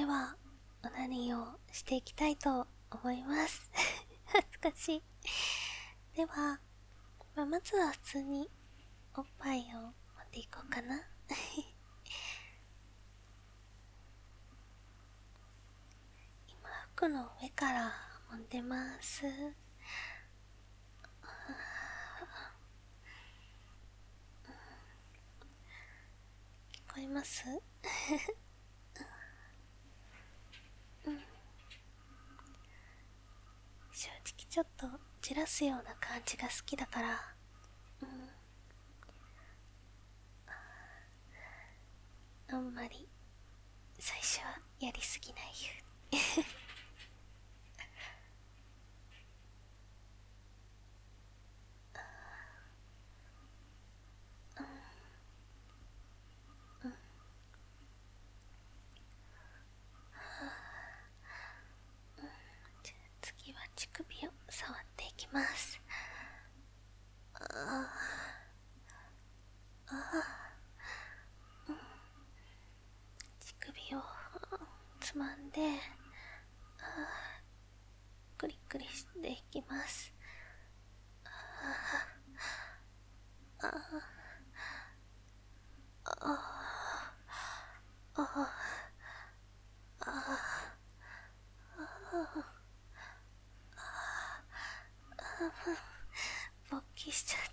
では、オナニーをしていきたいと思います。恥ずかしい。では、まずは普通におっぱいを持っていこうかな。今、服の上から持ってます。聞こえます？正直ちょっとじらすような感じが好きだから、あんまり最初はやりすぎないように。じゃあ次は乳首を触っていきます。乳首をつまんでクリクリしていきます。勃起しちゃって、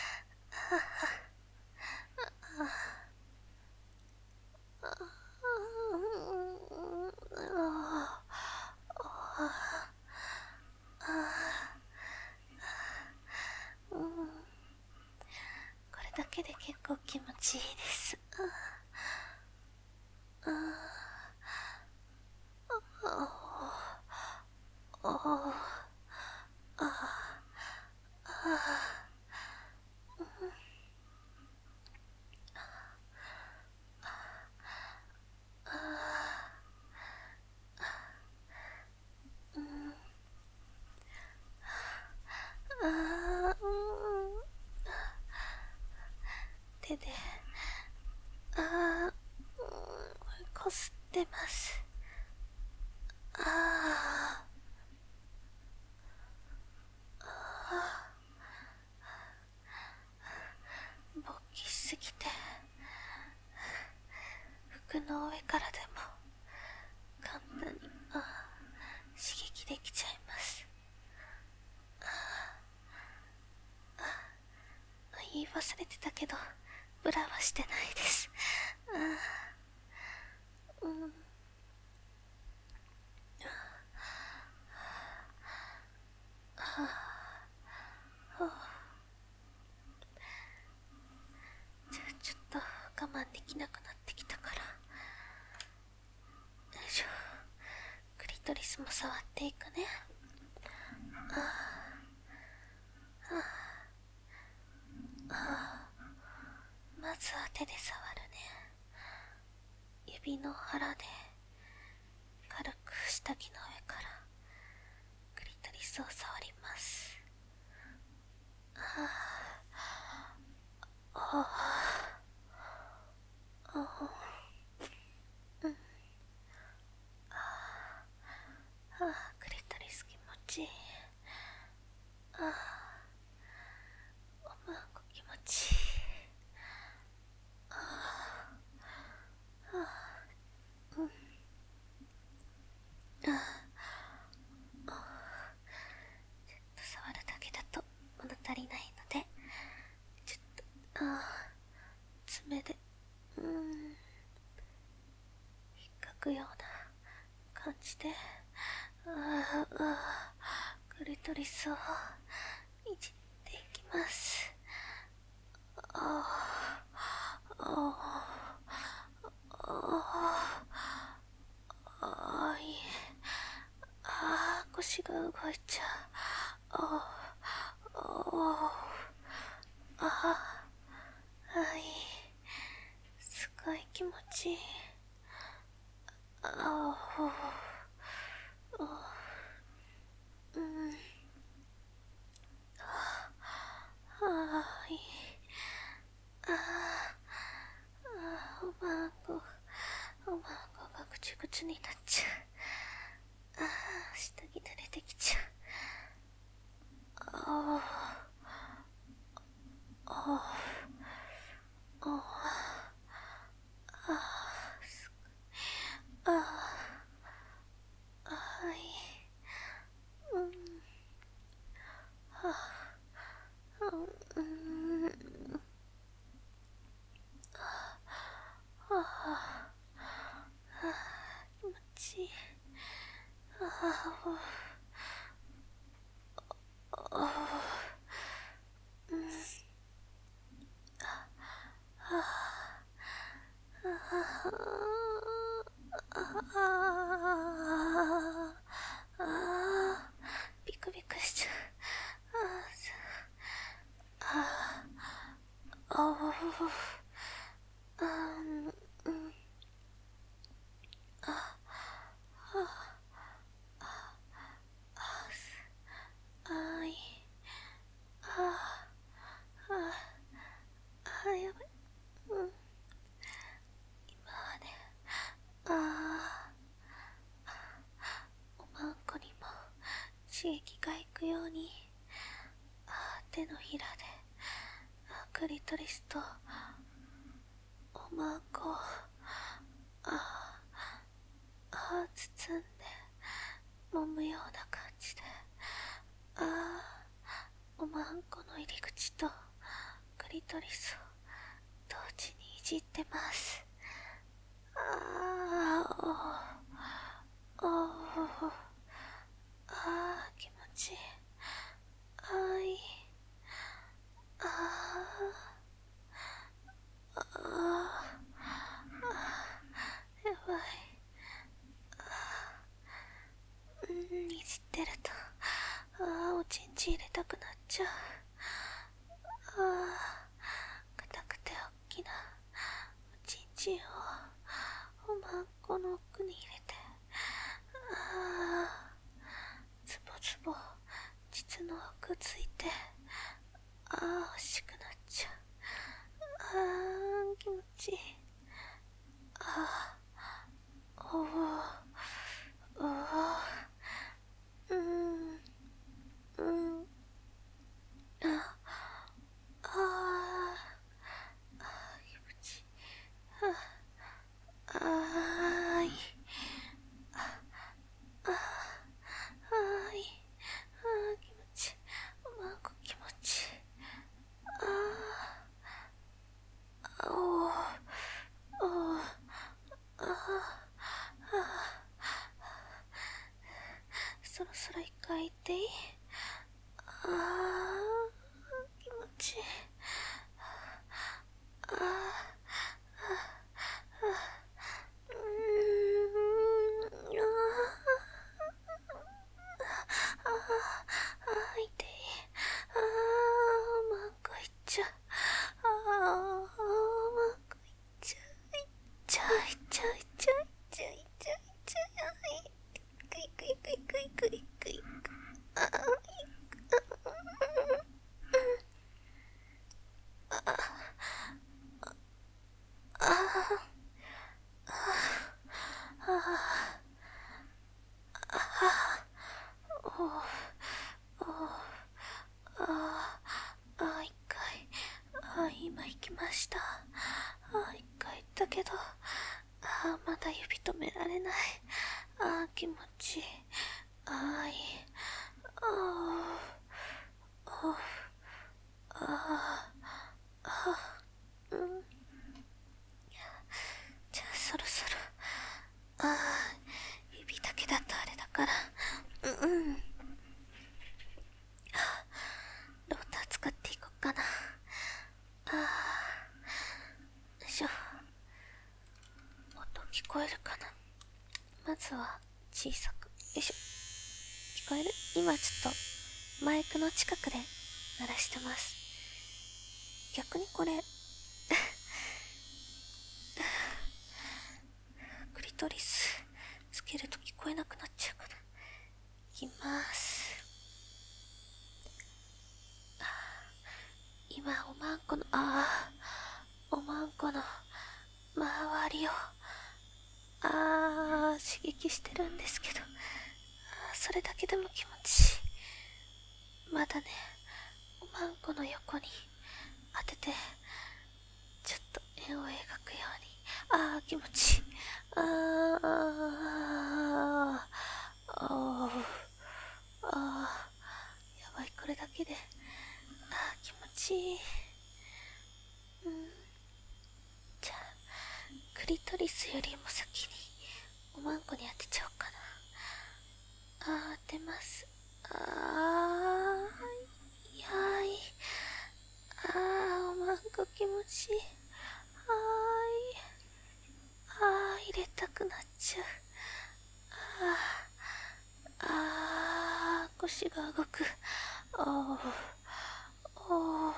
これだけで結構気持ちいいです。手でこすってます。勃起しすぎて服の上からでも簡単に刺激できちゃいます。言い忘れてたけど、ブラはしてないです。じゃあちょっと我慢できなくなってきたから、よいしょ、クリトリスも触っていくね。まずは手で触るね。指の腹で軽く下着の上からクリトリスを触ります。クリトリス気持ちいい。おまんこ気持ちいい。触るだけだと物足りないので、ちょっと爪で引っかくような感じでクリトリスをいじっていきます。いい。腰が動いちゃう。いい。すごい気持ちいい。いい。おまんこがぐちぐちちゅになっちゃう。下着濡れてきちゃう。はい。気持ちいい。ビクビクしちゃう。やばい。今はね、おまんこにも刺激がいくように、手のひらでクリトリスとおまんこを包んで揉むような感じで、おまんこの入り口とクリトリスを同時にいじってます。気持ちいい。やばい。いじってると、おちんち入れたくなっちゃう。硬くておっきなおちんちんをおまんこの奥に入れて、ズボズボ膣の奥ついて、欲しくなっちゃう。気持ちいい。気持ちいい。気持ちいい。おまんこ気持ちいい。そろそろ一回行っていい？気持ちいい。痛い。おまんこいっちゃう。おまんこいっちゃう。いっちゃう。いっちゃう。いっちゃう。いっちゃう。いっちゃう。いっちゃう。くいくいくいくいくいくいく。一回。今行きました。一回行ったけど、まだ指止められない。気持ちいい。いい。じゃあそろそろ、指だけだとあれだから、ローター使っていこっかな。よいしょ。音聞こえるかな。まずは小さく。よいしょ。聞こえる？今ちょっとマイクの近くで鳴らしてます。逆にこれクリトリスつけると聞こえなくなっちゃうかな。いきます。今おまんこの周りを刺激してるんですけど、それだけでも気持ちいい。まだね、おまんこの横に当てて、ちょっと円を描くように。気持ちいい。あー、あー、やばい、これだけで、気持ちいい。じゃあ、クリトリスよりも先に、おまんこに当てちゃおうかな。当てます。いやーい。おまんこ気持ちいい。入れたくなっちゃう。腰が動く。おー、おー、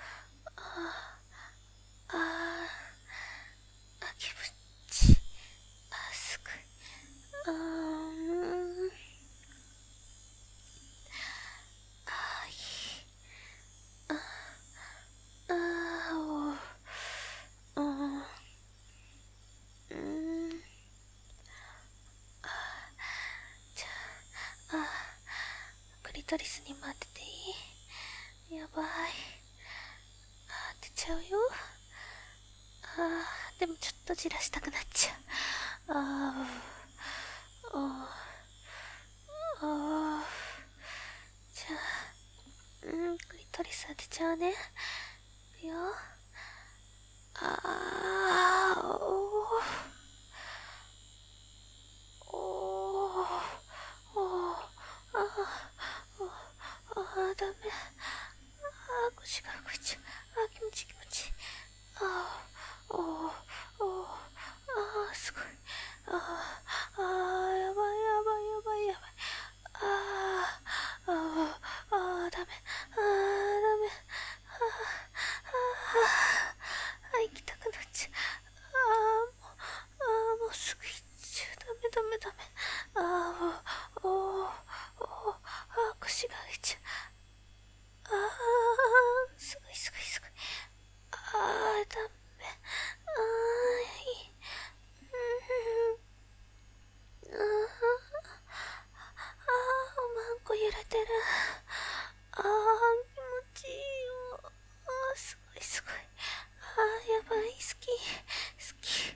気持ちいい。すごい。いい。おー、じゃクリトリスにも当てていい？やばい。当てちゃうよ。でもちょっとじらしたくなっちゃう。じゃあ、クリトリス当てちゃうね。いくよ。ダメ。腰が動いちゃう。気持ちいい気持ちいい。すごい。やばいやばいやばいやばい。ダメ。ダメ。行きたくなっちゃう。もうすぐ行っちゃう。ダメダメダメ。腰が浮いちゃう。すごいすごいすごい。ダメ。いい。おまんこ揺れてる。気持ちいいよ。すごいすごい。やばい、好き。好き。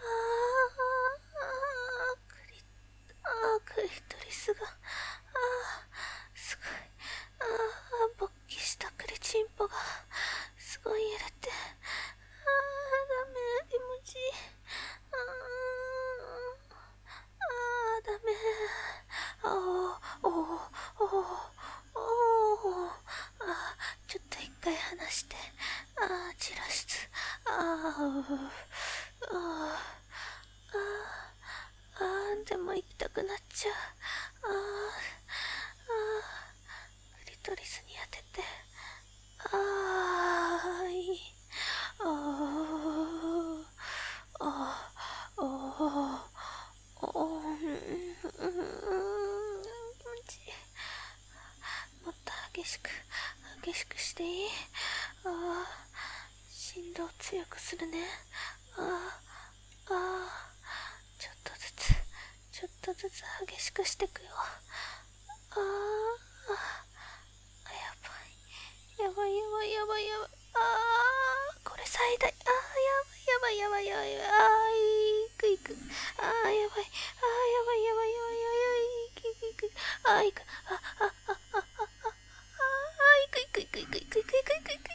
クリトリスが。すごい。勃起したクリチンポが、すごい揺れて。ダメ、気持ちいい。ダメ。ちょっと一回離して。チラシつ。でも行きたくなっちゃう。クリトリスに当てて。いい。気持ちいい。もっと激しくしていい？振動強くするね。ちょっとずつ激しくしてくよ。やばい。これ最大。やばい。いく。やばい。やばい。いく。いく。いく。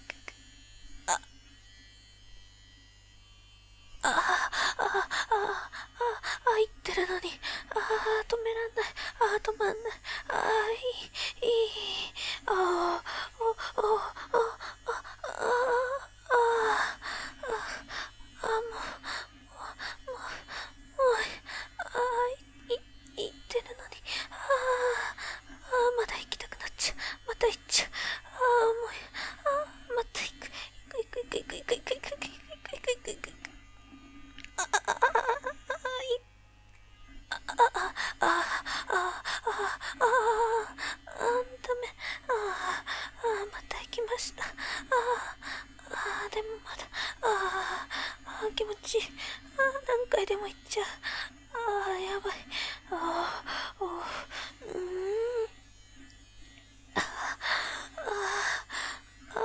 言ってるのに、止めらんない。止まんない。いい。言ってるのに、まだ行きたくなっちゃう。また行っちゃう。また行く。ダメ。また行きました。でもまだ、気持ちいい。何回でも行っちゃう。 やばい。ああ、おう、あ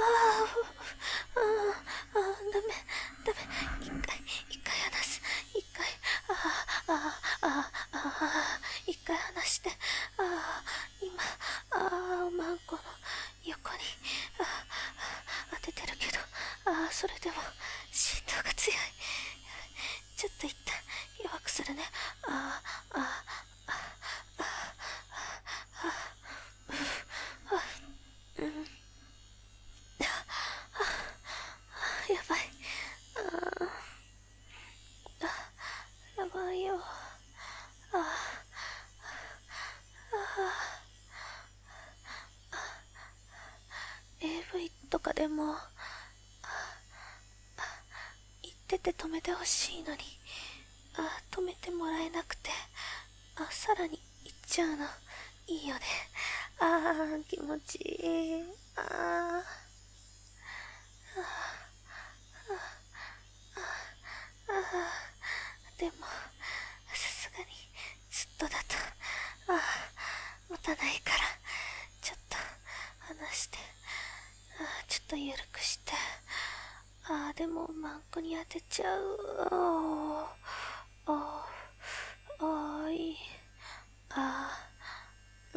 ダメ、ダメ。一回離す。一回離して。今、おまんこの横に、当ててるけど、それでも、振動が強い。ちょっと一旦、弱くするね。やばい。やばいよ。AV とかでも言ってて止めてほしいのに、止めてもらえなくて、さらに行っちゃうのいいよね。気持ちいい。でもさすがにずっとだと持たないから、ちょっと離して、ちょっと緩くして、でもマンコに当てちゃう。いい。うん。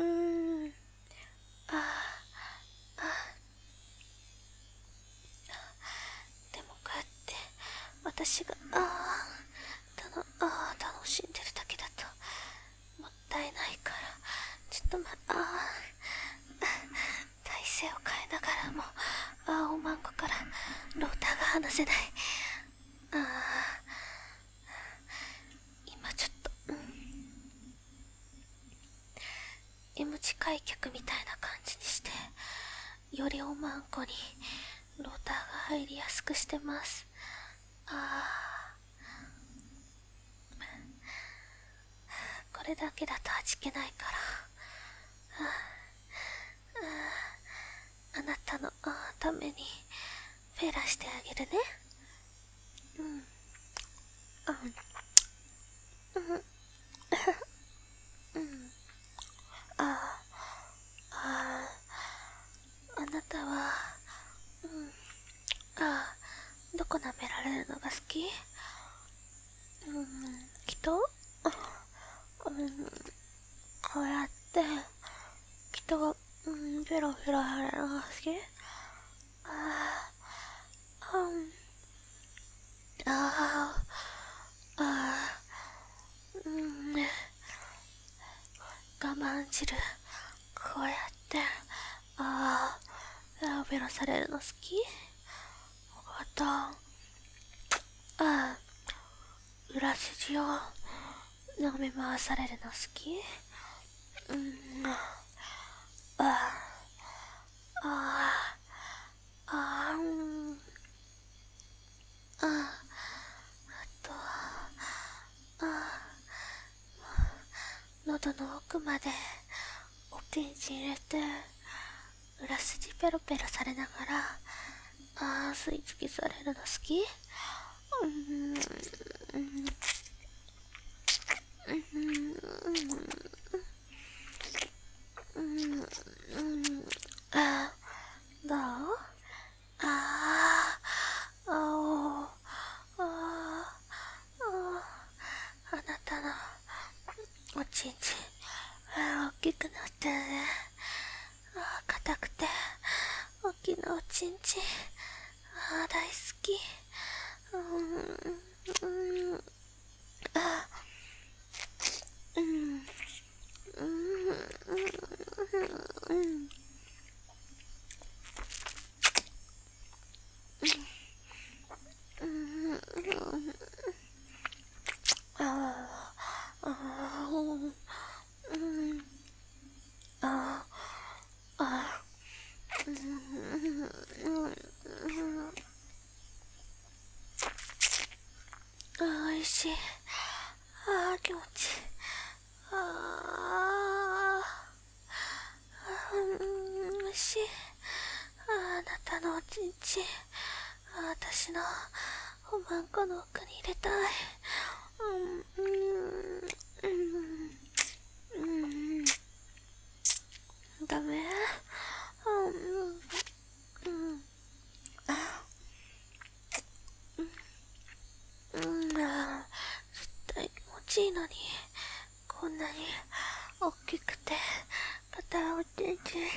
でもこうやって私が楽しんでるだけだともったいないから、ちょっと体勢を変えながらも、おまんこからローターが離せない。今ちょっと、M 字開脚みたいな感じにして、よりおまんこにローターが入りやすくしてます。これだけだと味気ないから、あなたのためにフェラしてあげるね。あなたは、どこ舐められるのが好き？きっと、こうやって、人が、ペロペロやれるのが好き？我慢汁、こうやって、ペロペロされるの好き？あと、裏筋を舐め回されるの好き？と、喉の奥までおちんちん入れて、裏筋ペロペロされながら、吸い付けされるの好き？どう？あー、あなたのおちんちん、大きくなってね。硬くて大きなおちんちん、大好き。おいしい。気持ちいい。おいしい。あなたのおちんちん、私のおまんこの奥に入れたい。 ちいいのに、こんなに大きくて硬いおちんちん。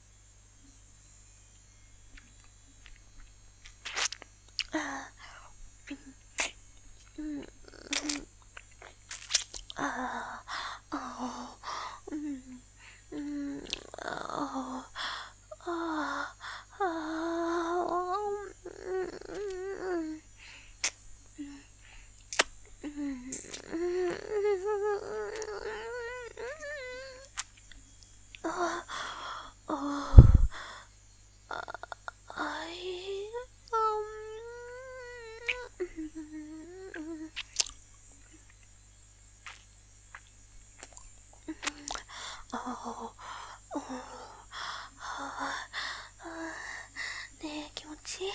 ねえ、気持ちいい。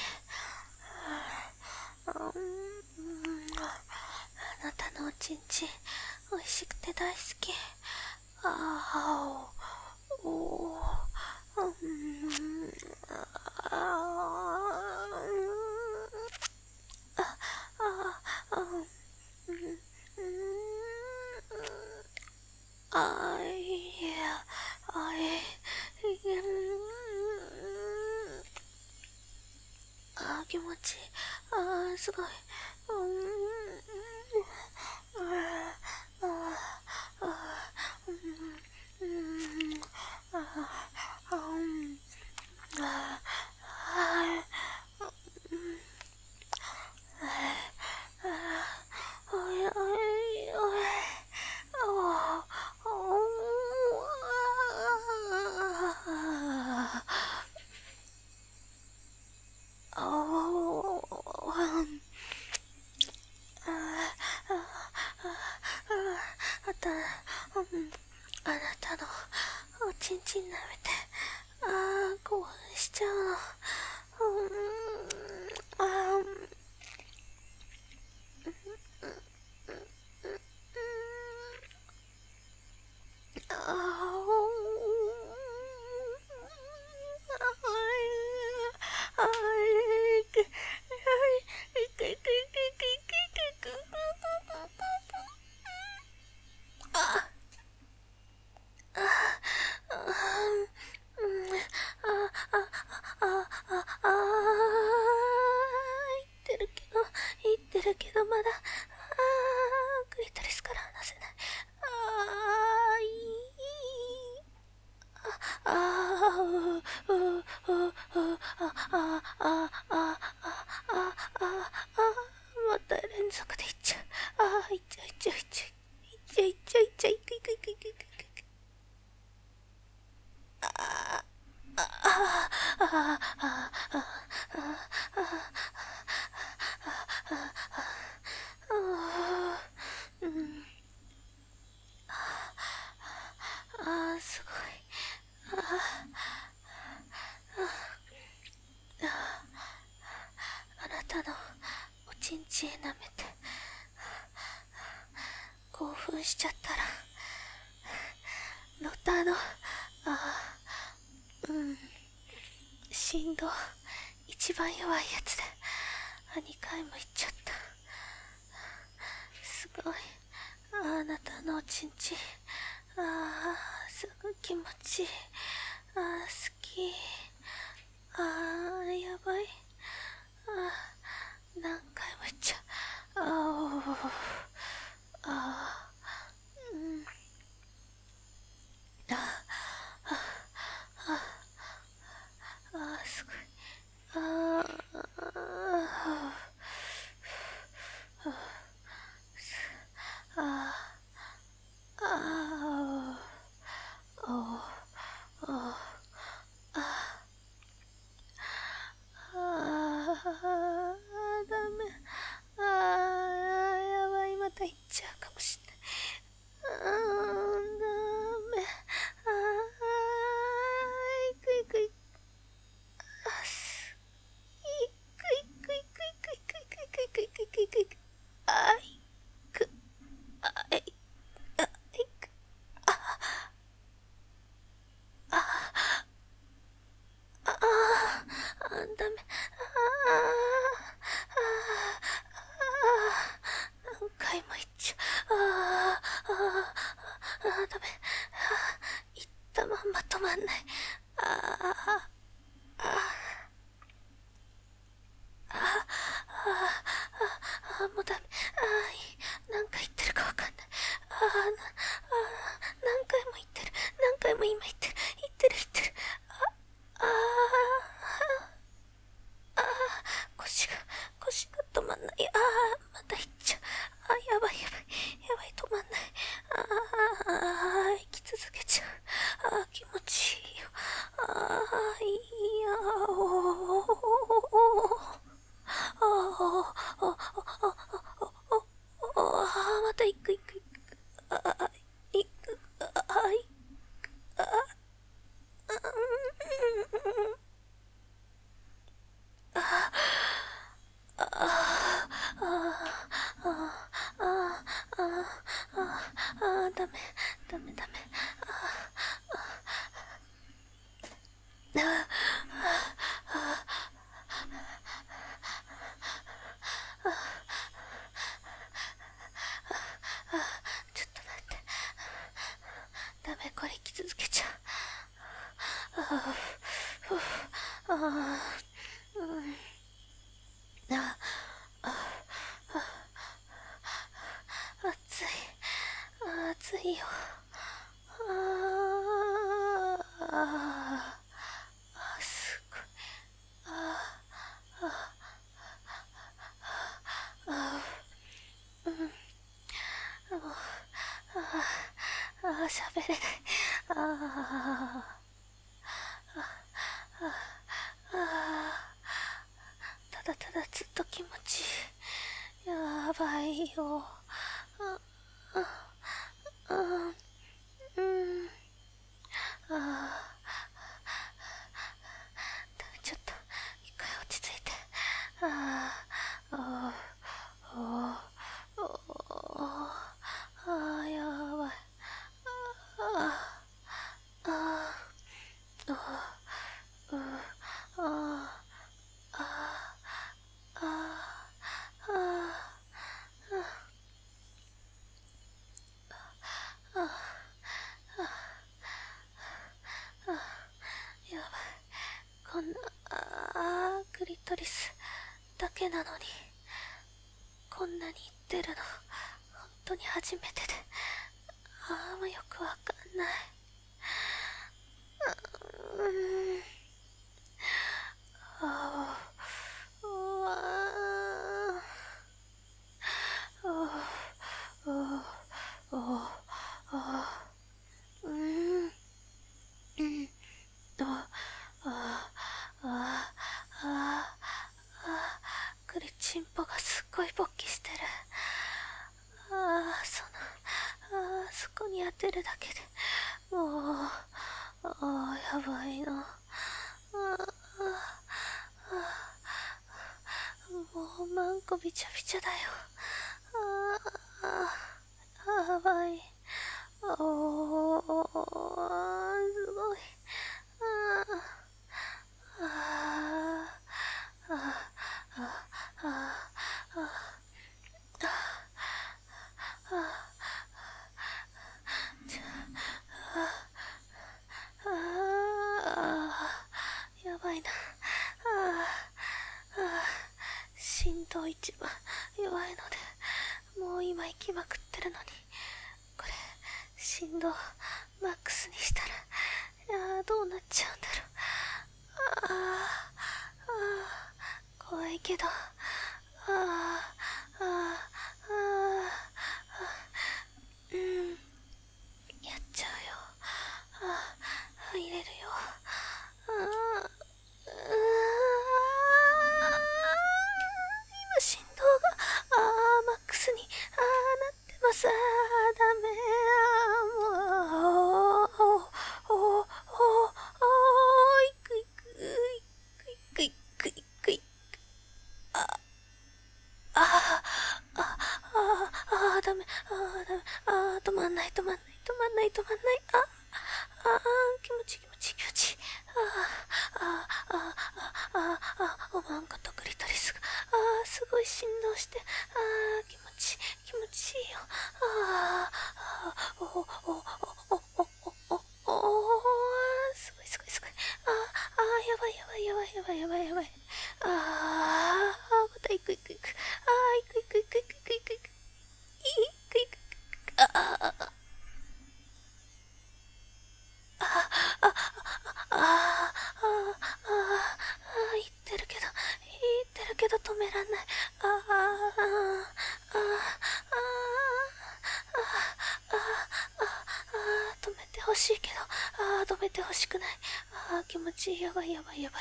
あなたのおちんちん、美味しくて大好き。気持ちいい。すごい。あなたのおちんちん舐めて、興奮しちゃうの。言ってるけどまだ、クリトリスから離せない。また連続でいっちゃう。いっちゃう、いっちゃう、いっちゃう、いっちゃう、いっちゃう、いくいくいくいくいくいく。すごい。あなたのおちんちん舐めて興奮しちゃったら、ロタの振動一番弱いやつで2回もいっちゃった。すごい。あなたのおちんちん、すごい気持ちいい。好き。やばい。何回もいっちゃう。すごい。 何回も言ってる。何回も今言ってる。言ってる言ってる。腰が止まんない。また言っちゃう。やばい。止まんない。生き続けちゃう。気持ちいいよ。いやおー。また行く。行く。ダメ。ちょっと待って。ダメ、これ生き続けちゃう。暑いよ。すごい。喋れない。ただずっと気持ちいい。やばいよ。ちょっと一回落ち着いて。やばい。やばい。こんな、クリトリスだけなのに、こんなに言ってるの、本当に初めてで、もうよくわかんない。クリチンポがすっごい勃起してる。そこに当てるだけでもう、やばいの。もうマンコびちゃびちゃだよ。やばい。すごい。やばいな。心臓一番弱いので、もう今息まくってるのに、これ心臓マックスにしたら、どうなっちゃうんだろう。怖いけど、やっちゃうよ。入れるよ。今心臓がマックスになってます。ダメ。もういくダメ。止まんない。気持ちいい。おまんことクリトリスが、すごい振動して、気持ちいいよ。すごい。やばい。また行く。 とどめてほしくない。気持ちいい。やばい。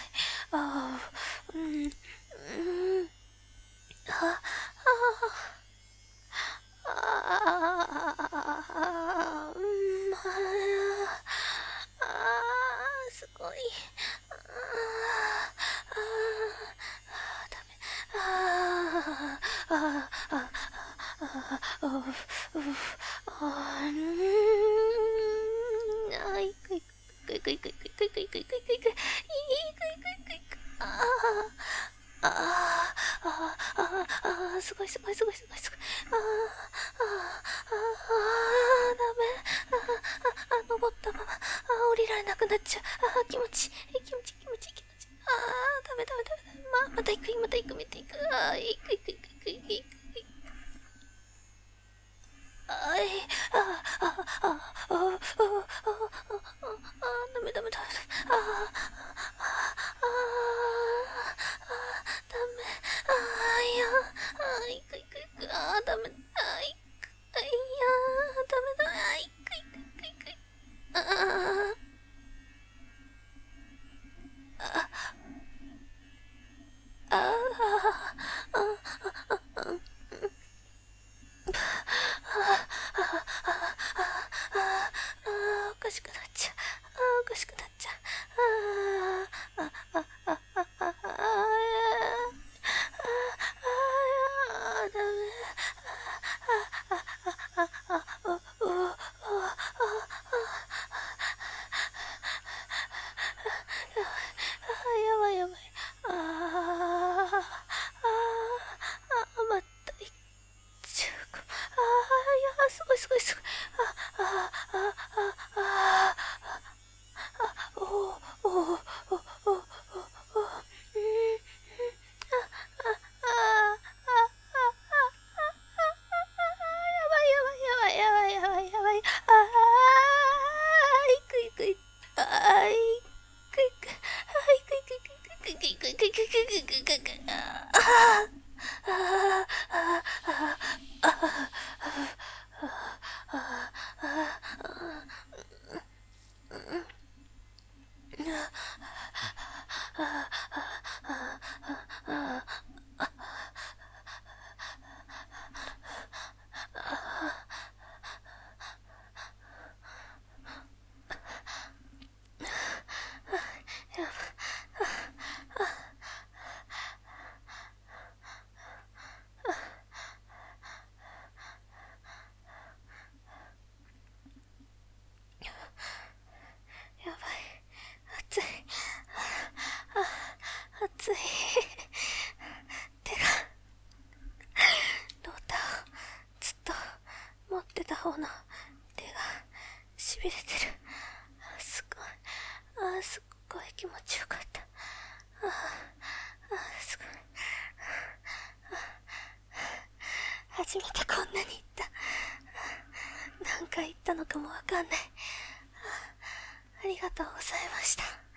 あすごい。ダメ。すごい。ダメ。登ったまま、降りられなくなっちゃう。気持ちいい。ダメ。また行く。行く。ダメ。ダメ。おかしくなっちゃう。ダメ。やばい。また行っちゃうか。すごい。やばい。行く。やばい。暑い。手が、ローターをずっと持ってた方の手が痺れてる。すっごい気持ちよかった。すごい。初めてこんなに行った。何回行ったのかもわかんない。ありがとうございました。